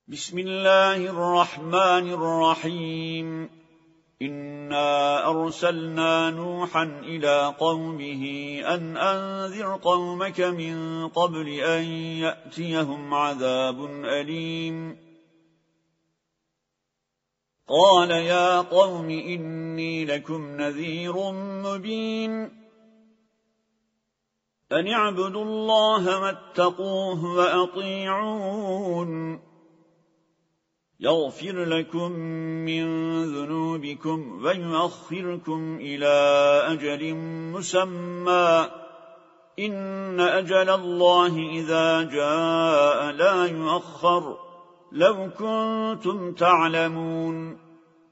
بسم الله الرحمن الرحيم إنا أرسلنا نوحا إلى قومه أن أنذر قومك من قبل أن يأتيهم عذاب أليم قال يا قوم إني لكم نذير مبين أن اعبدوا الله واتقوه وأطيعون يغفر لكم من ذنوبكم ويؤخركم إلى أجل مسمى إن أجل الله إذا جاء لا يؤخر لو كنتم تعلمون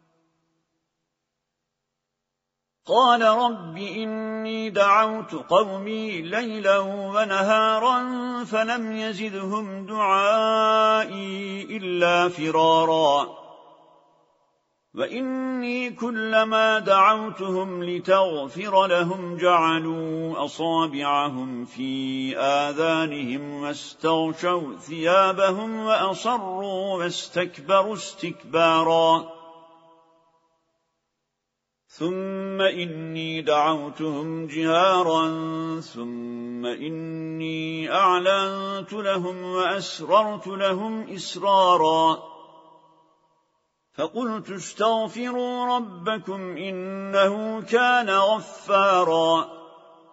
قال رب إني دعوت قومي ليلا ونهارا فلم يزدهم دعائي إلا فرارا وإني كلما دعوتهم لتغفر لهم جعلوا أصابعهم في آذانهم واستغشوا ثيابهم وأصروا واستكبروا استكبارا ثم إني دعوتهم جهارا ثم إني أعلنت لهم وأسررت لهم إسرارا فقلت استغفروا ربكم إنه كان غفارا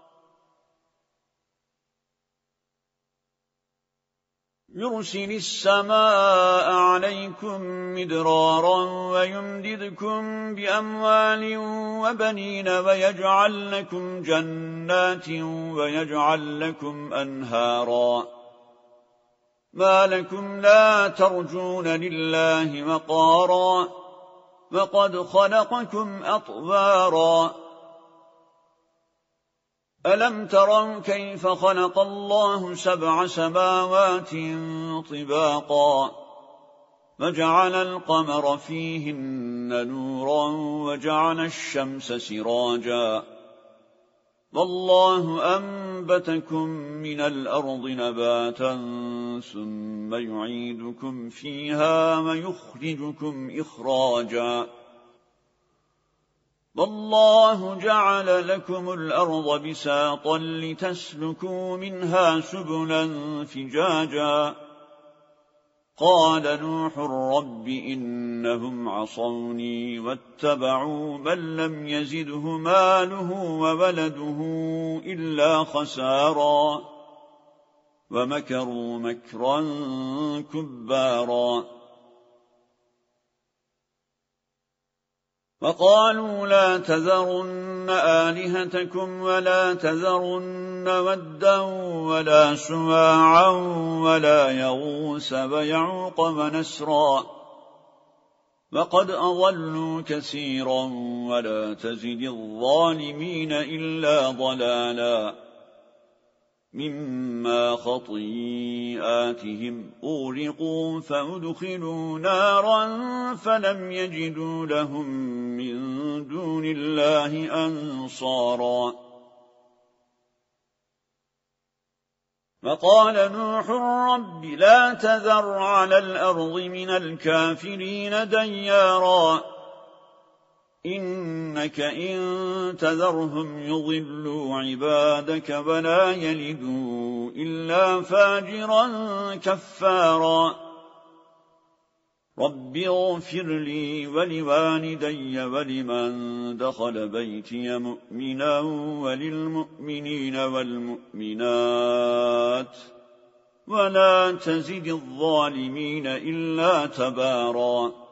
يرسل السماء عليكم مدرارا ويمددكم بأموال وبنين ويجعل لكم جنات ويجعل لكم أنهارا ما لكم لا ترجون لله وقارا وقد خلقكم أطوارا ألم تروا كيف خلق الله 7 سماوات طباقا وجعل القمر فيهن نورا وجعل الشمس سراجا والله أنبتكم من الأرض نباتا ثم يعيدكم فيها ويخرجكم إخراجا والله جعل لكم الأرض بساطا لتسلكوا منها سبلا فجاجا قال نوح رب إنهم عصوني واتبعوا من لم يزده ماله وولده إلا خسارا ومكروا مكرا كبارا وقالوا لا تذرن آلهتكم ولا تذرن ودا ولا سواعا ولا يغوث ويعوق ونسرا وقد أضلوا كثيرا ولا تزد الظالمين إلا ضلالا مما خطيئاتهم أغرقوا فأدخلوا نارا فلم يجدوا لهم من دون الله أنصارا وقال نوح رب لا تذر على الأرض من الكافرين ديارا إنك إن تذرهم يضلوا عبادك ولا يلدوا إلا فاجرا كفارا رب اغفر لي ولوالدي ولمن دخل بيتي مؤمنا وللمؤمنين والمؤمنات ولا تزد الظالمين إلا تبارا